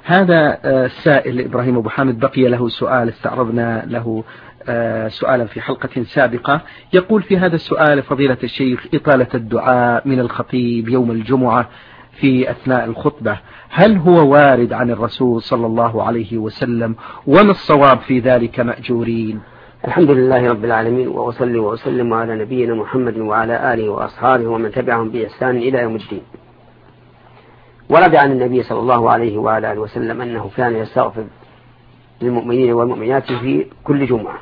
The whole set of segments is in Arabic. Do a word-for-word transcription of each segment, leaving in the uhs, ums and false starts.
هذا السائل إبراهيم أبو حامد بقي له سؤال استعرضنا له سؤالا في حلقة سابقة. يقول في هذا السؤال فضيلة الشيخ: إطالة الدعاء من الخطيب يوم الجمعة في أثناء الخطبة هل هو وارد عن الرسول صلى الله عليه وسلم؟ وما الصواب في ذلك مأجورين؟ الحمد لله رب العالمين، وأصلي وأسلم على نبينا محمد وعلى آله وأصحابه ومن تبعهم بإحسان إلى يوم الدين. ورد عن النبي صلى الله عليه وعلى آله وسلم أنه كان يستغفر للمؤمنين والمؤمنات في كل جمعة،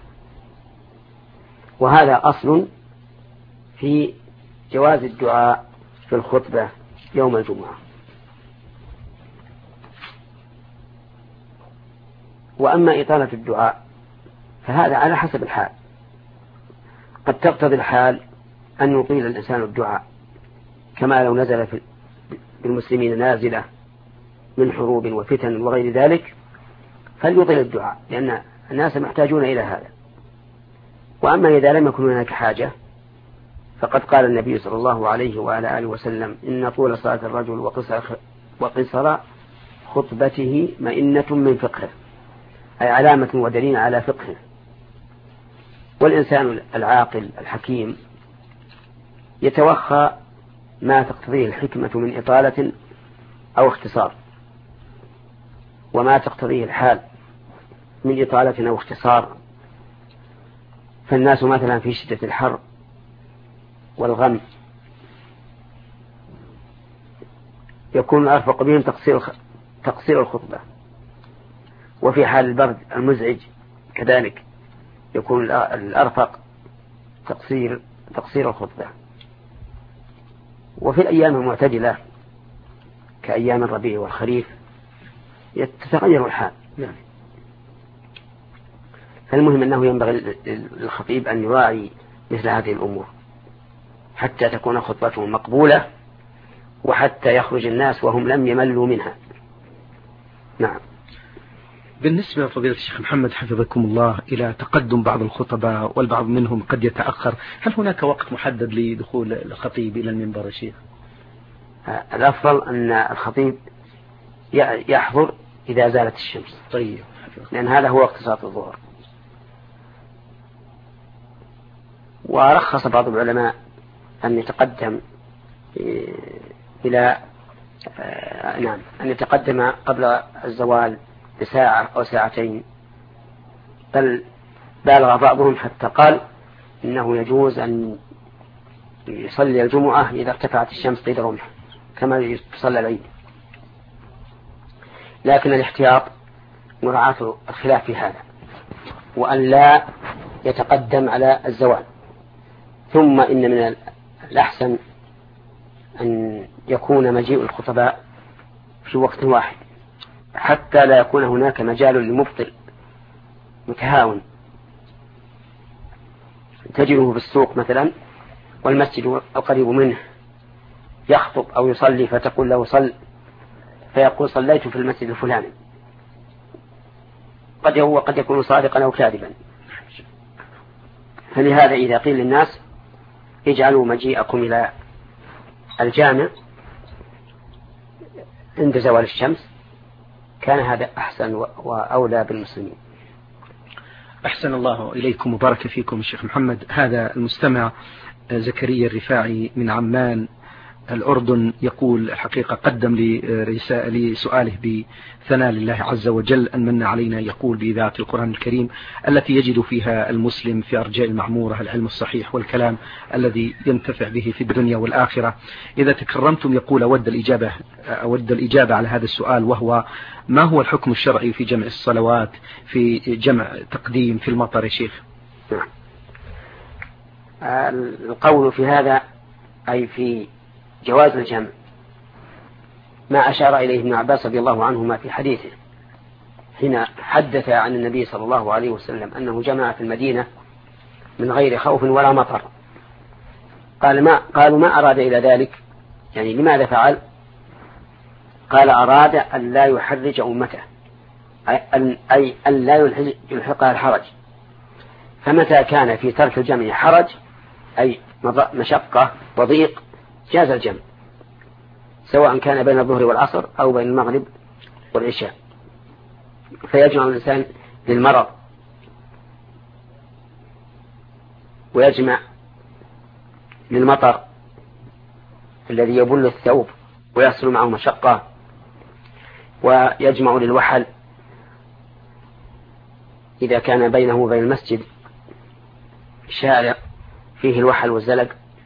وهذا أصل في جواز الدعاء في الخطبة يوم الجمعة. وأما إطالة الدعاء فهذا على حسب الحال، قد تقتضي الحال أن يطيل الإنسان الدعاء، كما لو نزل في المسلمين نازلة من حروب وفتن وغير ذلك فليطيل الدعاء، لأن الناس محتاجون إلى هذا. وأما إذا لم يكن هناك حاجة فقد قال النبي صلى الله عليه وعلى آله وسلم: إن طول صلاة الرجل وقصر خطبته مئنة من فقهه، أي علامة ودليل على فقهه. والإنسان العاقل الحكيم يتوخى ما تقتضيه الحكمة من إطالة أو اختصار، وما تقتضيه الحال من إطالة أو اختصار. فالناس مثلا في شدة الحر والغم يكون أرفق بهم تقصير تقصير الخطبة، وفي حال البرد المزعج كذلك يكون الأرفق تقصير تقصير الخطبة. وفي الأيام المعتدلة كأيام الربيع والخريف يتغير الحال. نعم. فالمهم أنه ينبغي للخطيب أن يراعي مثل هذه الأمور حتى تكون خطبته مقبولة، وحتى يخرج الناس وهم لم يملوا منها. نعم. بالنسبة لفضيلة الشيخ محمد حفظكم الله إلى تقدم بعض الخطباء والبعض منهم قد يتأخر، هل هناك وقت محدد لدخول الخطيب إلى المنبر شيخ؟ الأفضل أن الخطيب يحضر إذا زالت الشمس. طيب. لأن هذا هو وقت صلاة الظهر. ورخص بعض العلماء أن يتقدم إلى نعم أن يتقدم قبل الزوال بساعة أو ساعتين، بل بالغ بعضهم حتى قال إنه يجوز أن يصلي الجمعة إذا ارتفعت الشمس قيد رمح كما يصلى العيد. لكن الاحتياط مراعاة الخلاف في هذا، وأن لا يتقدم على الزوال. ثم إن من الأحسن أن يكون مجيء الخطباء في وقت واحد حتى لا يكون هناك مجال لمبطل متهاون تجده في السوق مثلا والمسجد القريب منه يخطب أو يصلي فتقول له صل، فيقول صليت في المسجد الفلاني، قد هو قد يكون صادقا أو كاذبا. فلهذا إذا قيل للناس اجعلوا مجيئكم إلى الجامع عند زوال الشمس كان هذا أحسن وأولى بالمسلمين. أحسن الله إليكم وبارك فيكم الشيخ محمد. هذا المستمع زكريا الرفاعي من عمان الأردن يقول الحقيقة قدم لسؤاله بثناء لله عز وجل أن من علينا، يقول بإذاعة القرآن الكريم التي يجد فيها المسلم في أرجاء المعمورة العلم الصحيح والكلام الذي ينتفع به في الدنيا والآخرة، إذا تكرمتم يقول أود الإجابة, أود الإجابة على هذا السؤال، وهو ما هو الحكم الشرعي في جمع الصلوات في جمع تقديم في المطر يا شيخ؟ القول في هذا أي في جواز الجمع ما أشار إليه ابن عباس رضي الله عنهما في حديثه حين حدث عن النبي صلى الله عليه وسلم أنه جمع في المدينة من غير خوف ولا مطر. قال ما قالوا ما أراد إلى ذلك، يعني لماذا فعل؟ قال أراد أن لا يحرج أمته، أي أن لا يلحقها الحرج. فمتى كان في ترك الجمع حرج أي مشقة وضيق جاز الجمع، سواء كان بين الظهر والعصر أو بين المغرب والعشاء، فيجمع الإنسان للمرض ويجمع للمطر الذي يبل الثوب ويحصل معه مشقة، ويجمع للوحل إذا كان بينه وبين المسجد شارع فيه الوحل والزلق،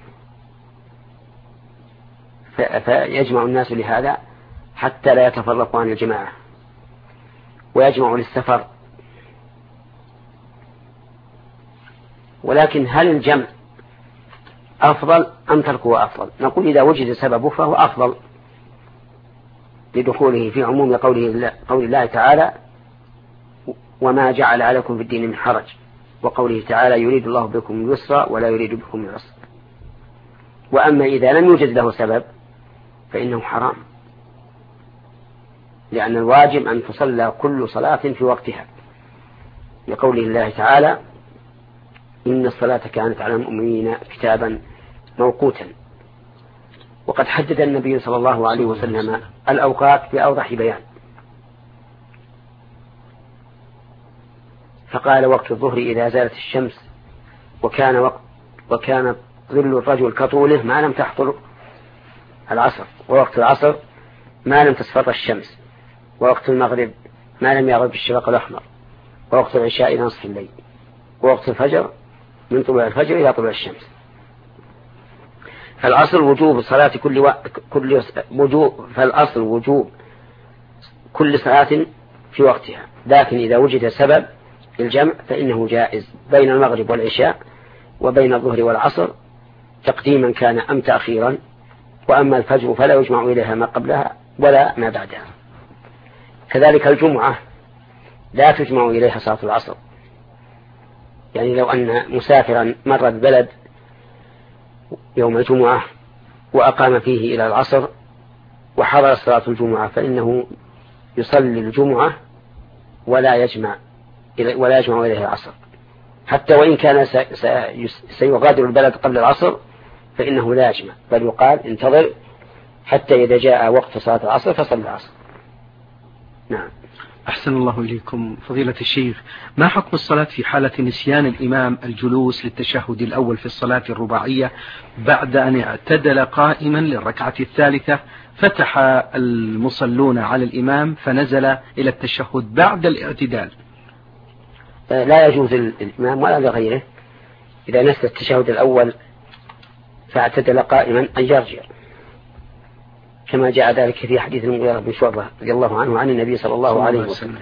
فيجمع الناس لهذا حتى لا يتفرقوا عن الجماعة. ويجمع للسفر. ولكن هل الجمع أفضل أم تركه أفضل؟ نقول إذا وجد سببه فهو أفضل لدخوله في عموم قوله قول الله تعالى وما جعل عليكم في الدين من حرج، وقوله تعالى يريد الله بكم اليسر ولا يريد بكم العسر. وأما إذا لم يوجد له سبب فإنه حرام، لأن الواجب أن تصلى كل صلاة في وقتها، لقوله الله تعالى إن الصلاة كانت على المؤمنين كتابا موقوتا. وقد حدد النبي صلى الله عليه وسلم الأوقات بأوضح بيان، فقال وقت الظهر إذا زالت الشمس، وكان وقت وكان ظل الرجل كطوله ما لم تحضر العصر، ووقت العصر ما لم تصفر الشمس، ووقت المغرب ما لم يغرب الشفق الأحمر، ووقت العشاء إلى نصف الليل، ووقت الفجر من طلوع الفجر إلى طلوع الشمس. فالأصل وجوب صلاة كل و... كل وجوب فالأصل وجوب كل صلاة في وقتها، لكن إذا وجد سبب الجمع فإنه جائز بين المغرب والعشاء وبين الظهر والعصر تقديما كان أم تأخيرا. وأما الفجر فلا يجمع إليها ما قبلها ولا ما بعدها. كذلك الجمعة لا تجمع إليها صلاة العصر، يعني لو أن مسافرا مر البلد يوم الجمعة وأقام فيه إلى العصر وحضر صلاة الجمعة فإنه يصلي الجمعة ولا يجمع ولا يجمع إليها العصر، حتى وإن كان سيغادر البلد قبل العصر فإنه لا يجمع، بل يقال انتظر حتى إذا جاء وقت صلاة العصر فصل العصر. نعم. أحسن الله إليكم فضيلة الشيخ، ما حكم الصلاة في حالة نسيان الإمام الجلوس للتشهد الأول في الصلاة الرباعية بعد أن اعتدل قائما للركعة الثالثة، فتح المصلون على الإمام فنزل إلى التشهد بعد الاعتدال؟ لا يجوز الإمام ولا لغيره إذا نسى التشهد الأول فاعتدل قائما أن يرجع، كما جاء ذلك في حديث المغيرة بن شعبة رضي الله عنه عن النبي صلى الله عليه وسلم،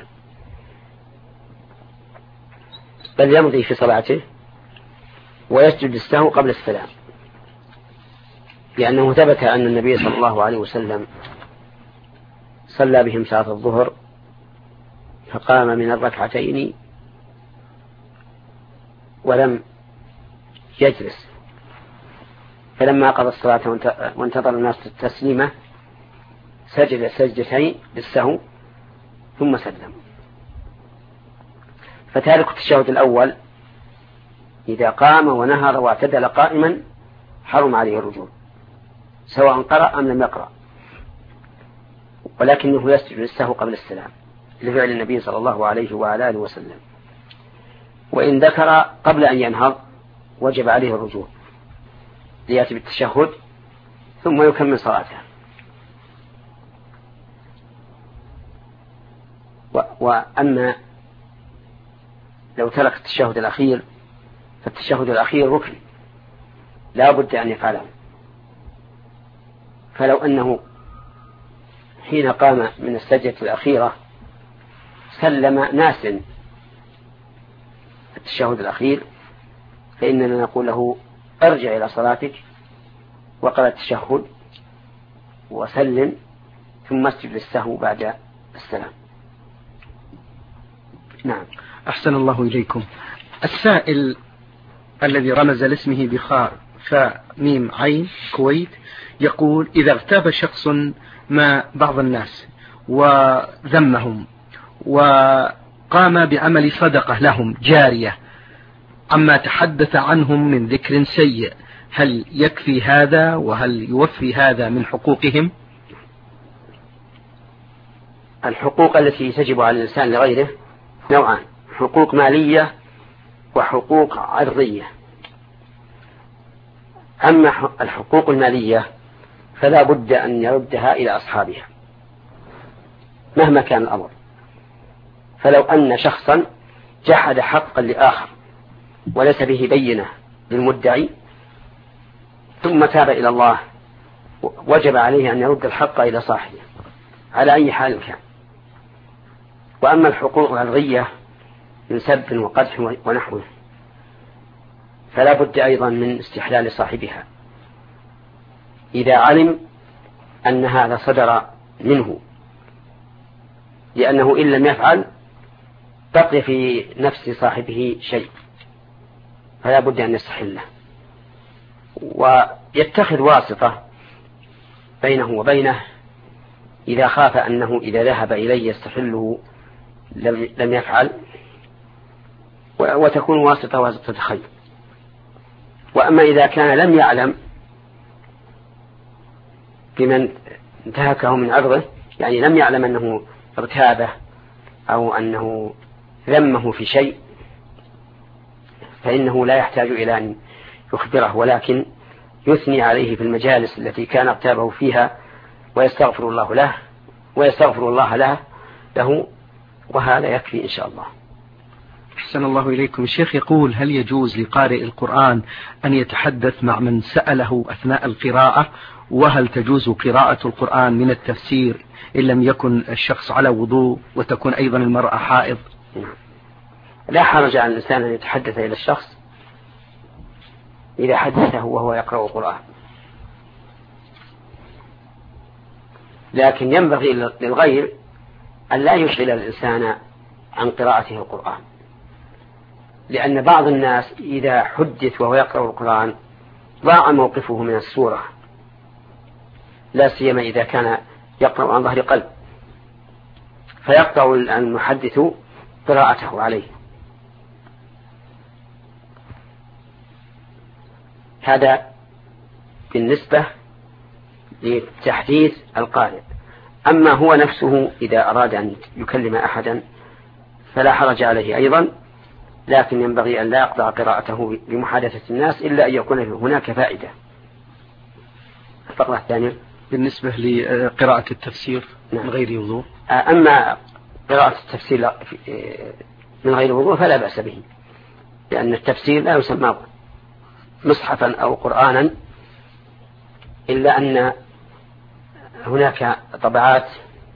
بل يمضي في صلاته ويسجد للسهو قبل السلام، لأنه ثبت أن النبي صلى الله عليه وسلم صلى بهم صلاة الظهر فقام من الركعتين ولم يجلس، فلما قضى الصلاة وانتظر الناس التسليمة سجد سجدتين للسهو ثم سلم. فتارك التشهد الأول إذا قام ونهر واعتدل قائما حرم عليه الرجوع سواء قرأ أم لم يقرأ، ولكنه يسجد للسهو قبل السلام لفعل النبي صلى الله عليه وعلى آله وسلم. وإن ذكر قبل أن ينهض وجب عليه الرجوع ليأتي بالتشهد ثم يكمل صلاته. وأما لو ترك التشهد الأخير فالتشهد الأخير ركن لا بد أن يفعله، فلو أنه حين قام من السجدة الأخيرة سلم ناس التشهد الأخير فإننا نقول له ارجع إلى صلاتك وقرأ التشهد وسلم ثم اسجد للسهو بعد السلام. نعم. أحسن الله إليكم. السائل الذي رمز لاسمه بخاء فاء ميم عين كويت يقول إذا اغتاب شخص ما بعض الناس وذمهم وقام بعمل صدقة لهم جارية عما تحدث عنهم من ذكر سيء، هل يكفي هذا وهل يوفي هذا من حقوقهم؟ الحقوق التي تجب على الإنسان لغيره نوعان: حقوق مالية وحقوق عرضية. أما الحقوق المالية فلا بد أن يردها إلى أصحابها مهما كان الأمر. فلو أن شخصا جحد حقا لآخر وليس به بينة للمدعي ثم تاب إلى الله وجب عليه أن يرد الحق إلى صاحبه على أي حال كان. وأما الحقوق العرضية من سب وقدح ونحوه فلا بد أيضا من استحلال صاحبها إذا علم أن هذا صدر منه، لأنه إن لم يفعل بقي في نفس صاحبه شيء، فلا بد أن يستحله ويتخذ واسطة بينه وبينه إذا خاف أنه إذا ذهب إليه يستحله لم يفعل، وتكون واسطة واسطة خير. وأما إذا كان لم يعلم بمن انتهكه من عرضه، يعني لم يعلم أنه ارتابه أو أنه ذمه في شيء، فإنه لا يحتاج إلى أن يخبره، ولكن يثني عليه في المجالس التي كان ارتابه فيها ويستغفر الله له ويستغفر الله له له وهذا يكفي إن شاء الله. أحسن الله إليكم. الشيخ يقول: هل يجوز لقارئ القرآن أن يتحدث مع من سأله أثناء القراءة؟ وهل تجوز قراءة القرآن من التفسير إن لم يكن الشخص على وضوء وتكون أيضا المرأة حائض؟ لا حرج على الإنسان أن يتحدث إلى الشخص إذا حدثه وهو يقرأ القرآن، لكن ينبغي للغير أن لا يشغل الإنسان عن قراءته القرآن، لأن بعض الناس إذا حدث وهو يقرأ القرآن ضاع موقفه من السورة، لا سيما إذا كان يقرأ عن ظهر قلب، فيقطع المحدث قراءته عليه. هذا بالنسبة لتحديث القارئ. أما هو نفسه إذا أراد أن يكلم أحدا فلا حرج عليه أيضا، لكن ينبغي أن لا يقطع قراءته بمحادثة الناس إلا أن يكون هناك فائدة. الفقرة الثانية بالنسبة لقراءة التفسير من غير وضوء. أما قراءة التفسير من غير وضوء فلا بأس به، لأن التفسير لا يسمى مصحفا أو قرآنا، إلا أن هناك طبعات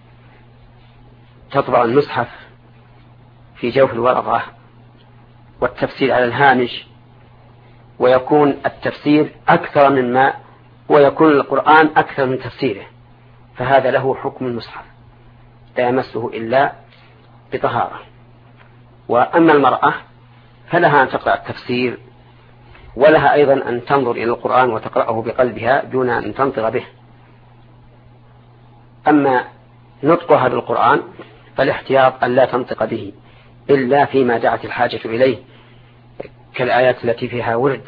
تطبع المصحف في جوف الورقة والتفسير على الهامش، ويكون التفسير أكثر مما ويكون القرآن أكثر من تفسيره، فهذا له حكم المصحف لا يمسه إلا بطهارة. وأما المرأة فلها أن تقرأ التفسير، ولها أيضا أن تنظر إلى القرآن وتقرأه بقلبها دون أن تنطق به. أما نطقها بالقرآن فالاحتياط أن لا تنطق به إلا فيما دعت الحاجة إليه، كالآيات التي فيها ورد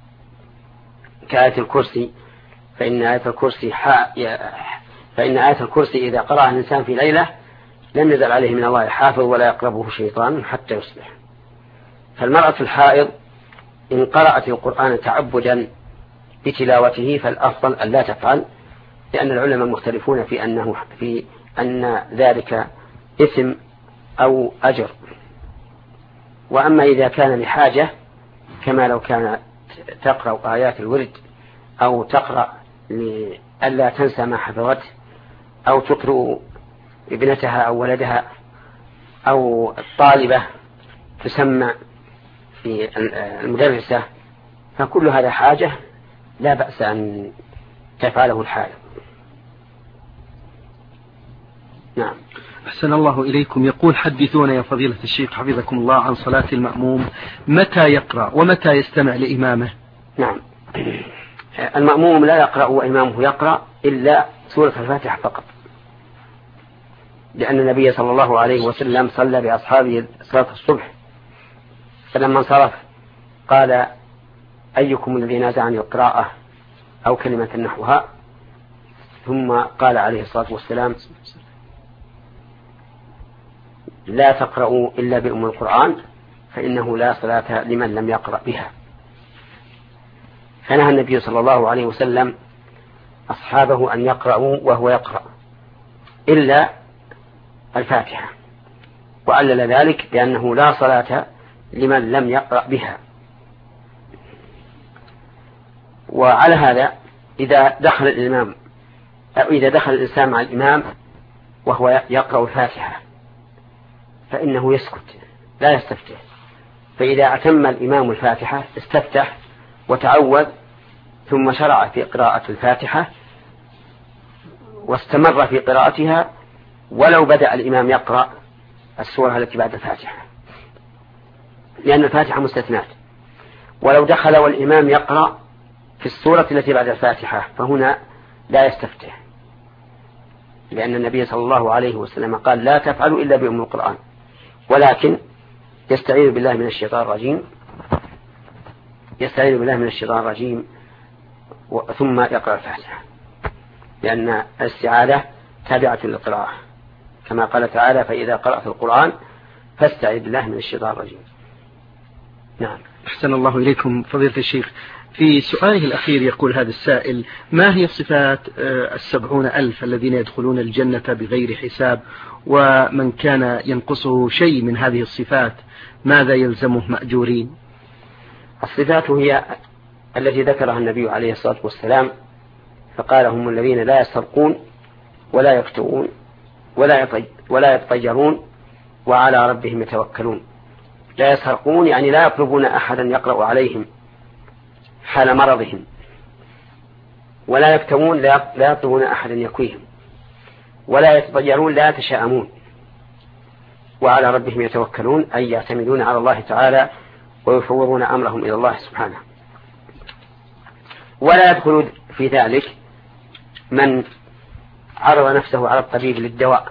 كآية الكرسي، فإن آية الكرسي فإن آية الكرسي إذا قرأها الإنسان في ليلة لم يزل عليه من الله حافظ ولا يقربه شيطان حتى يصبح. فالمرأة الحائض إن قرأت القرآن تعبدا بتلاوته فالأفضل أن لا تفعل، لأن العلماء مختلفون في أنه في أن ذلك إثم أو أجر. وأما إذا كان لحاجة كما لو كانت تقرأ آيات الورد أو تقرأ لألا تنسى ما حفظته أو تقرأ ابنتها أو ولدها أو الطالبة تسمع في المدرسة، فكل هذا حاجة لا بأس أن تفعله الحال. نعم. أحسن الله إليكم. يقول: حدثونا يا فضيلة الشيخ حفظكم الله عن صلاة المأموم، متى يقرأ ومتى يستمع لإمامه؟ نعم، المأموم لا يقرأ وإمامه يقرأ إلا سورة الفاتحة فقط، لأن النبي صلى الله عليه وسلم صلى بأصحابه صلاة الصبح، فلما انصرف قال: أيكم الذي نازعني القراءة أو كلمة نحوها، ثم قال عليه الصلاة والسلام: لا تقرأوا إلا بأم القرآن فإنه لا صلاة لمن لم يقرأ بها. فنهى النبي صلى الله عليه وسلم أصحابه أن يقرأوا وهو يقرأ إلا الفاتحة، وعلل ذلك بأنه لا صلاة لمن لم يقرأ بها. وعلى هذا إذا دخل الإمام أو إذا دخل الإنسان مع الإمام وهو يقرأ الفاتحة فإنه يسكت لا يستفتح، فإذا أتم الإمام الفاتحة استفتح وتعوذ ثم شرع في قراءة الفاتحة واستمر في قراءتها ولو بدأ الإمام يقرأ السورة التي بعد الفاتحة، لأن الفاتحة مستثنات. ولو دخل والإمام يقرأ في السورة التي بعد الفاتحة فهنا لا يستفتح، لأن النبي صلى الله عليه وسلم قال لا تفعلوا إلا بأم القرآن، ولكن يستعيذ بالله من الشيطان الرجيم يستعيذ بالله من الشيطان الرجيم ثم يقرأ الفاتحة، لأن الاستعاذة تابعة للقراءة كما قال تعالى فإذا قرأت القرآن فاستعذ بالله من الشيطان الرجيم. نعم. أحسن الله إليكم فضيلة الشيخ. في سؤاله الأخير يقول هذا السائل: ما هي صفات السبعون ألف الذين يدخلون الجنة بغير حساب، ومن كان ينقصه شيء من هذه الصفات ماذا يلزمه مأجورين؟ الصفات هي التي ذكرها النبي عليه الصلاة والسلام فقال هم الذين لا يسترقون ولا يفتؤون ولا يتطيرون وعلى ربهم يتوكلون. لا يسترقون يعني لا يطلبون أحدا يقرأ عليهم حال مرضهم، ولا يفتؤون لا يطلبون أحدا يكويهم، ولا يتطيرون لا يتشاءمون، وعلى ربهم يتوكلون أي يعتمدون على الله تعالى ويفوضون أمرهم إلى الله سبحانه. ولا يدخل في ذلك من عرض نفسه على الطبيب للدواء،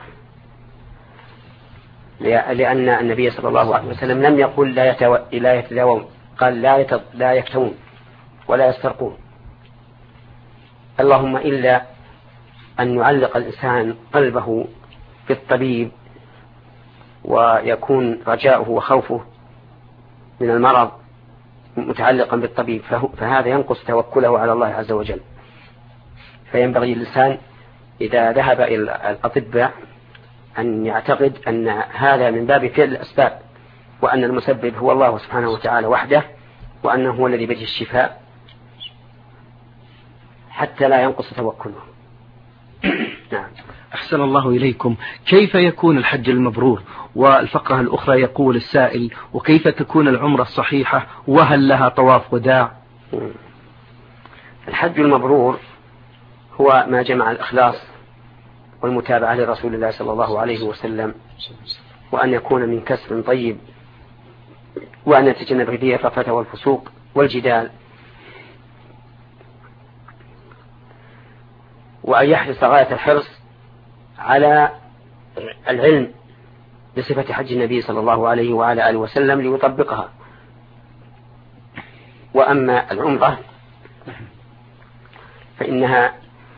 لأن النبي صلى الله عليه وسلم لم يقل لا يتداوون، قال لا يكتوون ولا يسترقون، اللهم إلا أن يعلق الإنسان قلبه بالطبيب ويكون رجاؤه وخوفه من المرض متعلقا بالطبيب فهذا ينقص توكله على الله عز وجل. فينبغي الإنسان إذا ذهب إلى الأطباء أن يعتقد أن هذا من باب فعل الأسباب، وأن المسبب هو الله سبحانه وتعالى وحده، وأنه هو الذي بيده الشفاء حتى لا ينقص توكله. نعم. أحسن الله إليكم. كيف يكون الحج المبرور؟ والفقرة الأخرى يقول السائل: وكيف تكون العمرة الصحيحة وهل لها طواف وداع؟ الحج المبرور هو ما جمع الإخلاص والمتابعة لرسول الله صلى الله عليه وسلم، وأن يكون من كسب طيب، وأن يتجنب فيه الرفث والفسوق والجدال، وأن يحرص غاية الحرص على العلم بصفة حج النبي صلى الله عليه وعلى آله وسلم ليطبقها. وأما العمرة فإنها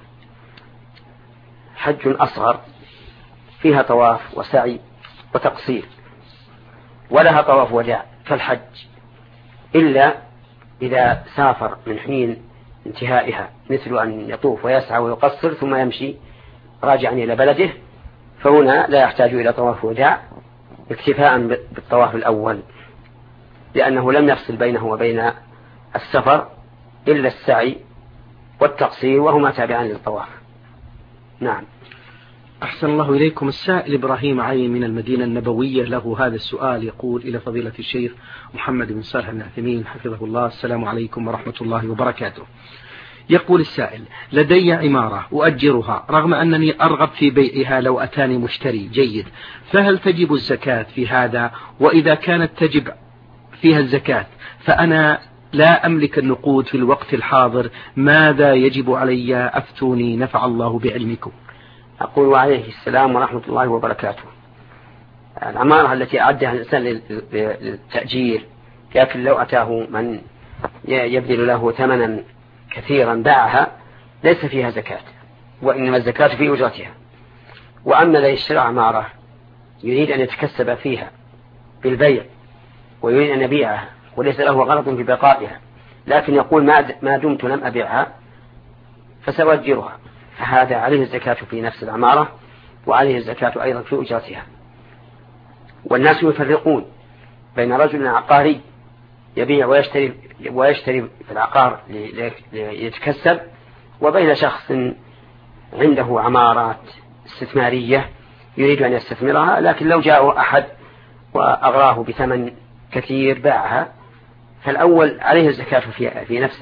حج أصغر فيها طواف وسعي وتقصير، ولها طواف وداع كالحج، إلا إذا سافر من حين انتهائها، مثل أن يطوف ويسعى ويقصر ثم يمشي راجعا إلى بلده، فهنا لا يحتاج إلى طواف وداع اكتفاء بالطواف الأول، لأنه لم يفصل بينه وبين السفر إلا السعي والتقصير وهما تابعان للطواف. نعم. أحسن الله إليكم. السائل إبراهيم عين من المدينة النبوية له هذا السؤال، يقول: إلى فضيلة الشيخ محمد بن صالح بن عثيمين حفظه الله، السلام عليكم ورحمة الله وبركاته. يقول السائل: لدي عمارة أؤجرها رغم أنني أرغب في بيعها لو أتاني مشتري جيد، فهل تجب الزكاة في هذا؟ وإذا كانت تجب فيها الزكاة فأنا لا أملك النقود في الوقت الحاضر، ماذا يجب علي؟ أفتوني نفع الله بعلمكم. أقول وعليه السلام ورحمة الله وبركاته. العمارة التي أعدها الإنسان للتأجير، لكن لو أتاه من يبذل له ثمنا كثيرا باعها ليس فيها زكاة، وإنما الزكاة في أجرتها. وأما الذي اشترى عمارة يريد أن يتكسب فيها بالبيع ويريد أن يبيعها وليس له غرض في بقائها، لكن يقول ما دمت لم أبيعها فسأؤجرها، فهذا عليه الزكاة في نفس العمارة وعليه الزكاة أيضا في أجرتها. والناس يفرقون بين رجل عقاري يبيع ويشتري, ويشتري في العقار ليتكسب، وبين شخص عنده عمارات استثمارية يريد أن يستثمرها، لكن لو جاء أحد وأغراه بثمن كثير باعها، فالأول عليه الزكاة في, في نفس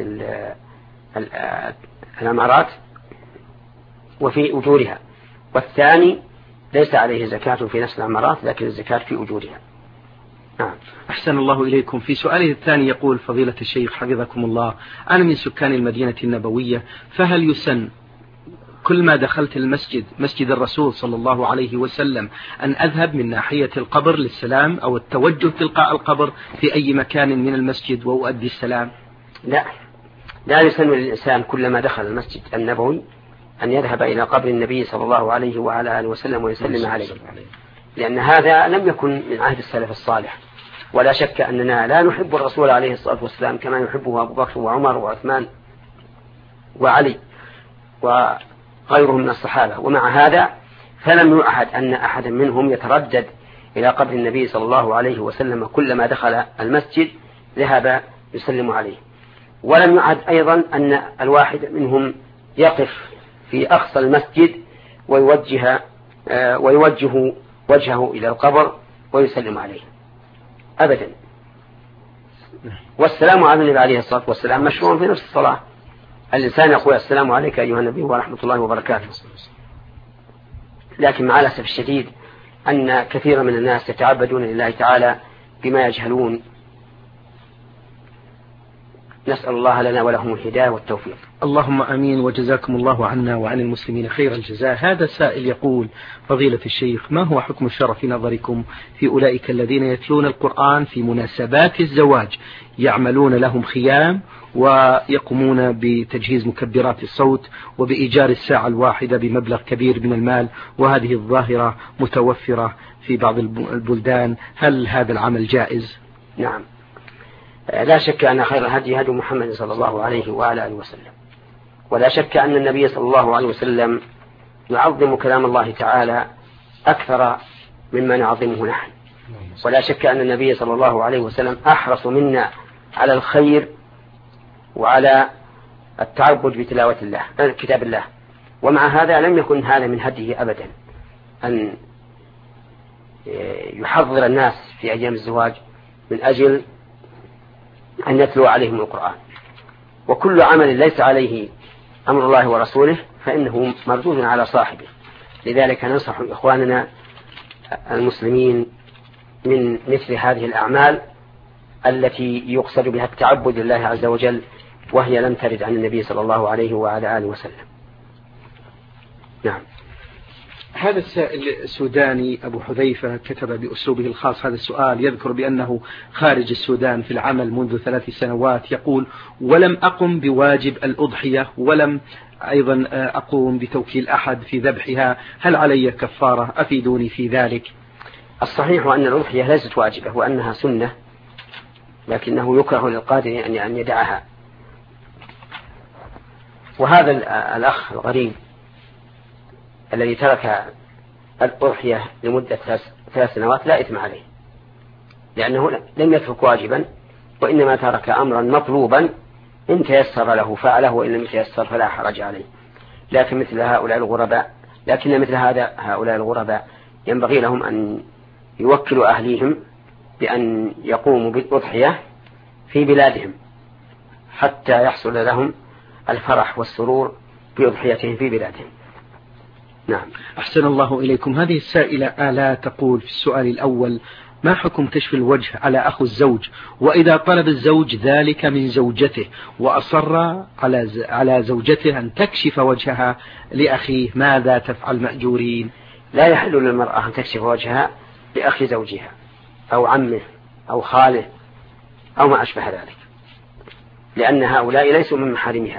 العمارات وفي أجورها، والثاني ليس عليه زكاة في نفس العمارات لكن الزكاة في أجورها. نعم. أحسن الله إليكم. في سؤاله الثاني يقول فضيلة الشيخ حفظكم الله: أنا من سكان المدينة النبوية، فهل يسن كل ما دخلت المسجد مسجد الرسول صلى الله عليه وسلم أن أذهب من ناحية القبر للسلام أو التوجه تلقاء القبر في أي مكان من المسجد وأؤدي السلام؟ لا، لا يسن للإنسان كلما دخل المسجد النبوي أن يذهب إلى قبر النبي صلى الله عليه وعلى آله وسلم ويسلم عليه، لأن هذا لم يكن من عهد السلف الصالح. ولا شك أننا لا نحب الرسول عليه الصلاة والسلام كما يحبه أبو بكر وعمر وعثمان وعلي وغيرهم من الصحابة، ومع هذا فلم يعهد أن أحدا منهم يتردد إلى قبر النبي صلى الله عليه وسلم كلما دخل المسجد ذهب يسلم عليه. ولم يعهد أيضا أن الواحد منهم يقف في أقصى المسجد ويوجه ويوجه وجهه إلى القبر ويسلم عليه أبدا. والسلام على النبي عليه الصلاة والسلام مشروع في نفس الصلاة، الإنسان يقول السلام عليك أيها النبي ورحمة الله وبركاته. لكن مع الأسف الشديد أن كثير من الناس يتعبدون لله تعالى بما يجهلون، نسأل الله لنا ولهم الهداية والتوفيق. اللهم أمين، وجزاكم الله عنا وعن المسلمين خير الجزاء. هذا سائل يقول فضيلة الشيخ: ما هو حكم الشرع في نظركم في أولئك الذين يتلون القرآن في مناسبات الزواج، يعملون لهم خيام ويقومون بتجهيز مكبرات الصوت وبإيجار الساعة الواحدة بمبلغ كبير من المال، وهذه الظاهرة متوفرة في بعض البلدان، هل هذا العمل جائز؟ نعم، لا شك أن خير الهدي هدي محمد صلى الله عليه وعلى آله وسلم، ولا شك أن النبي صلى الله عليه وسلم يعظم كلام الله تعالى أكثر مما نعظمه نحن، ولا شك أن النبي صلى الله عليه وسلم أحرص منا على الخير وعلى التعبد بتلاوة الله كتاب الله. ومع هذا لم يكن هذا من هديه أبدا أن يحضر الناس في أيام الزواج من أجل أن يتلو عليهم القرآن. وكل عمل ليس عليه أمر الله ورسوله فإنه مردود على صاحبه. لذلك ننصح إخواننا المسلمين من مثل هذه الأعمال التي يقصد بها التعبد لله عز وجل، وهي لم ترد عن النبي صلى الله عليه وعلى آله وسلم. نعم. هذا السائل السوداني أبو حذيفة كتب بأسلوبه الخاص هذا السؤال، يذكر بأنه خارج السودان في العمل منذ ثلاث سنوات، يقول: ولم أقم بواجب الأضحية ولم أيضا أقوم بتوكيل أحد في ذبحها، هل علي كفارة؟ أفيدوني في ذلك. الصحيح أن الأضحية ليست واجبة وأنها سنة، لكنه يكره للقادر أن يدعها. وهذا الأخ الغريب الذي ترك الأضحية لمدة ثلاث سنوات لا إثم عليه، لأنه لم يترك واجبا وإنما ترك أمرا مطلوبا، إن تيسر له فعله وإن لم يتيسر فلا حرج عليه. لكن مثل هؤلاء الغرباء لكن مثل هذا هؤلاء الغرباء ينبغي لهم أن يوكلوا أهليهم بأن يقوموا بالأضحية في بلادهم حتى يحصل لهم الفرح والسرور بأضحيتهم في بلادهم. نعم. أحسن الله إليكم. هذه السائلة آلاء تقول في السؤال الأول: ما حكم كشف الوجه على أخو الزوج، وإذا طلب الزوج ذلك من زوجته وأصر على على زوجته أن تكشف وجهها لأخيه، ماذا تفعل مأجورين؟ لا يحل للمرأة أن تكشف وجهها لأخي زوجها أو عمه أو خاله أو ما أشبه ذلك، لأن هؤلاء ليسوا من محارمها،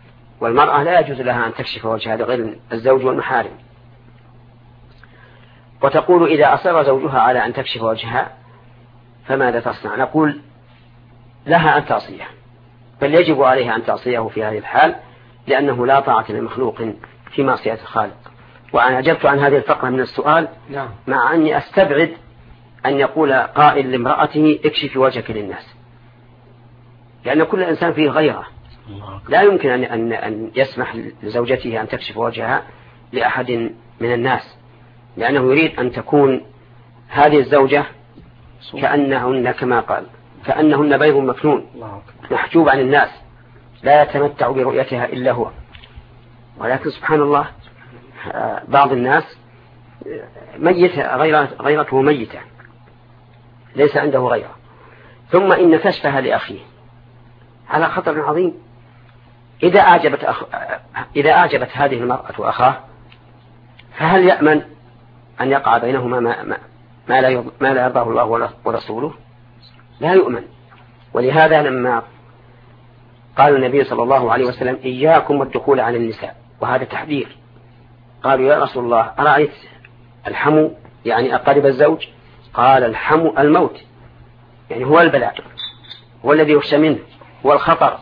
والمرأة لا يجوز لها أن تكشف وجهها لغير الزوج والمحارم. وتقول إذا أصر زوجها على أن تكشف وجهها فماذا تصنع؟ نقول لها أن تعصيه، بل يجب عليها أن تعصيه في هذه الحال، لأنه لا طاعة لمخلوق في معصية الخالق. وأنا أجبت عن هذه الفقرة من السؤال نعم. مع أني أستبعد أن يقول قائل لامرأته اكشفي وجهك للناس، لأن كل إنسان فيه غيره، لا يمكن أن, أن, أن يسمح لزوجته أن تكشف وجهها لأحد من الناس، لأنه يريد أن تكون هذه الزوجة كأنهن كما قال كأنهن بيض مكنون محجوب عن الناس لا يتمتع برؤيتها إلا هو. ولكن سبحان الله بعض الناس ميتة غيرته ميتة ليس عنده غيره، ثم إن كشفها لأخيه على خطر عظيم. إذا أعجبت, أخ... إذا أعجبت هذه المرأة أخاه فهل يأمن أن يقع بينهما ما, ما... ما لا يرض... ما لا يرضاه الله ورسوله؟ لا يؤمن. ولهذا لما قال النبي صلى الله عليه وسلم إياكم والدخول على النساء، وهذا تحذير، قالوا يا رسول الله أرأيت الحمو يعني أقارب الزوج؟ قال الحمو الموت، يعني هو البلاء، هو الذي يخشى منه، هو الخطر.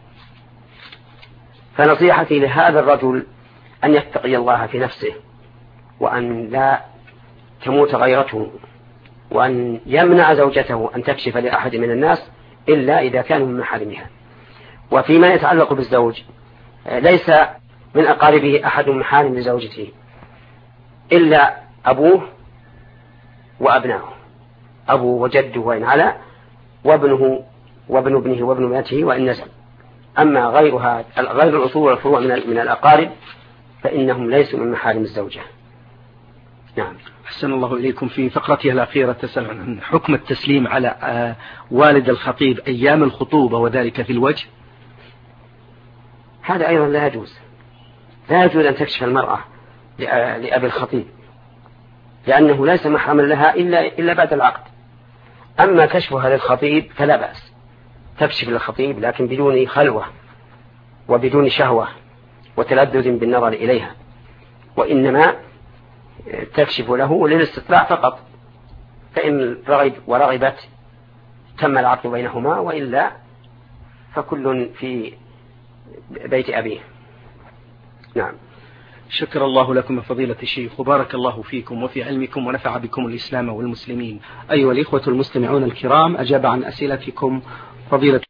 فنصيحتي لهذا الرجل أن يتقي الله في نفسه، وأن لا تموت غيرته، وأن يمنع زوجته أن تكشف لأحد من الناس إلا إذا كانوا من محارمها. وفيما يتعلق بالزوج ليس من أقاربه أحد محارم لزوجته إلا أبوه وأبنائه، أبوه وجده وإن علا، وابنه وابن ابنه وابن ابنته وإن نزل. أما غيرها غير الأصول والفروع من الأقارب فإنهم ليسوا من محارم الزوجة. نعم. أحسن الله إليكم. في فقرتها الأخيرة تسأل عن حكم التسليم على والد الخطيب أيام الخطوبة وذلك في الوجه. هذا أيضا لا يجوز، لا يجوز أن تكشف المرأة لأبي الخطيب، لأنه ليس محرما لها إلا, إلا بعد العقد. أما كشفها للخطيب فلا بأس، تكشف للخطيب لكن بدون خلوة وبدون شهوة وتلذذ بالنظر إليها، وإنما تكشف له للاستطلاع فقط، فإن رغب ورغبت تم العقد بينهما، وإلا فكل في بيت أبيه. نعم. شكر الله لكم فضيلة الشيخ، وبارك الله فيكم وفي علمكم ونفع بكم الإسلام والمسلمين. أيها الإخوة المستمعون الكرام، أجاب عن أسئلتكم فضيلة